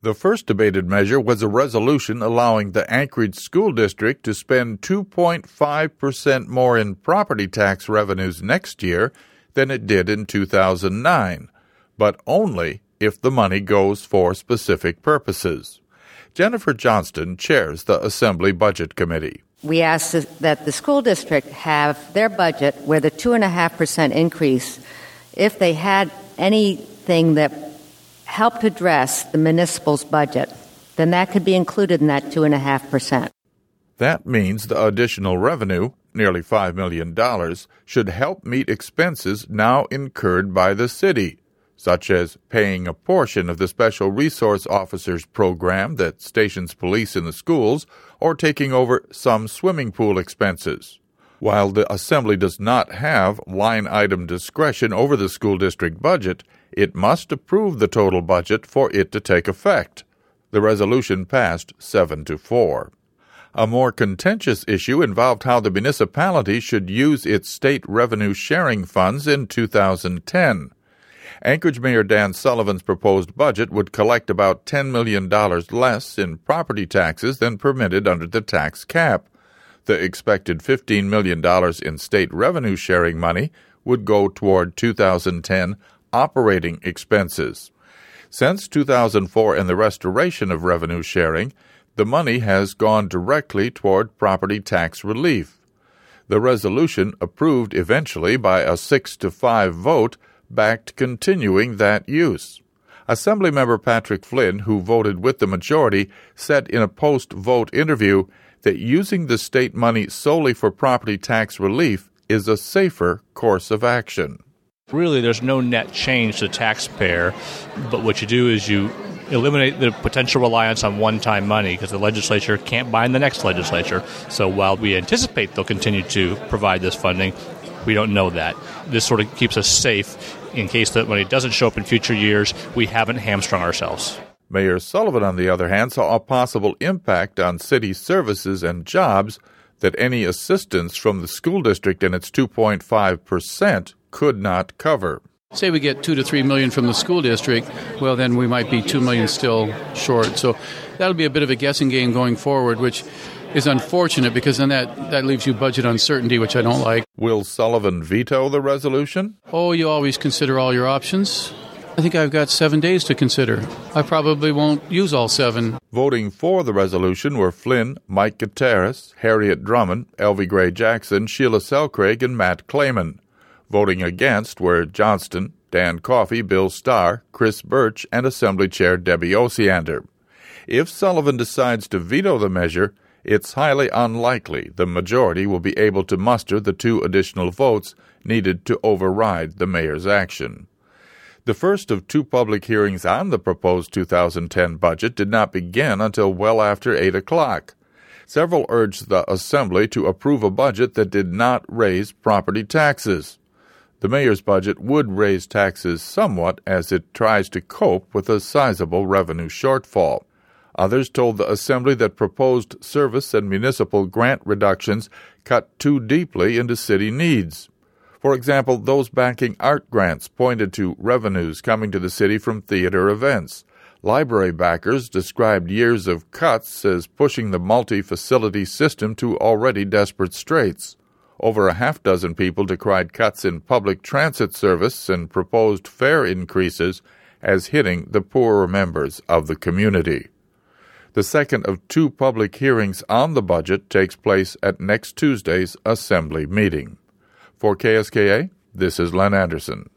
The first debated measure was a resolution allowing the Anchorage School District to spend 2.5% more in property tax revenues next year than it did in 2009, but only if the money goes for specific purposes. Jennifer Johnston chairs the Assembly Budget Committee. We ask that the school district have their budget where the 2.5% increase, if they had anything that helped address the municipal's budget, then that could be included in that 2.5%. That means the additional revenue, nearly $5 million, should help meet expenses now incurred by the city, such as paying a portion of the Special Resource Officers program that stations police in the schools or taking over some swimming pool expenses. While the Assembly does not have line-item discretion over the school district budget, it must approve the total budget for it to take effect. The resolution passed 7-4. A more contentious issue involved how the municipality should use its state revenue sharing funds in 2010. Anchorage Mayor Dan Sullivan's proposed budget would collect about $10 million less in property taxes than permitted under the tax cap. The expected $15 million in state revenue sharing money would go toward 2010 operating expenses. Since 2004 and the restoration of revenue sharing, the money has gone directly toward property tax relief. The resolution, approved eventually by a 6-5 vote, backed continuing that use. Assemblymember Patrick Flynn, who voted with the majority, said in a post-vote interview that using the state money solely for property tax relief is a safer course of action. Really, there's no net change to the taxpayer, but what you do is you eliminate the potential reliance on one-time money because the legislature can't bind the next legislature. So while we anticipate they'll continue to provide this funding, we don't know that. This sort of keeps us safe in case that when it doesn't show up in future years, we haven't hamstrung ourselves. Mayor Sullivan, on the other hand, saw a possible impact on city services and jobs that any assistance from the school district and its 2.5% could not cover. Say we get $2 to $3 million from the school district, well, then we might be $2 million still short. So that'll be a bit of a guessing game going forward, which is unfortunate because then that leaves you budget uncertainty, which I don't like. Will Sullivan veto the resolution? Oh, you always consider all your options. I think I've got 7 days to consider. I probably won't use all 7. Voting for the resolution were Flynn, Mike Gutierrez, Harriet Drummond, Elvie Gray Jackson, Sheila Selcraig, and Matt Clayman. Voting against were Johnston, Dan Coffey, Bill Starr, Chris Birch, and Assembly Chair Debbie Osiander. If Sullivan decides to veto the measure, it's highly unlikely the majority will be able to muster the 2 additional votes needed to override the mayor's action. The first of 2 public hearings on the proposed 2010 budget did not begin until well after 8 o'clock. Several urged the Assembly to approve a budget that did not raise property taxes. The mayor's budget would raise taxes somewhat as it tries to cope with a sizable revenue shortfall. Others told the Assembly that proposed service and municipal grant reductions cut too deeply into city needs. For example, those backing art grants pointed to revenues coming to the city from theater events. Library backers described years of cuts as pushing the multi-facility system to already desperate straits. Over a half dozen people decried cuts in public transit service and proposed fare increases as hitting the poorer members of the community. The second of 2 public hearings on the budget takes place at next Tuesday's Assembly meeting. For KSKA, this is Len Anderson.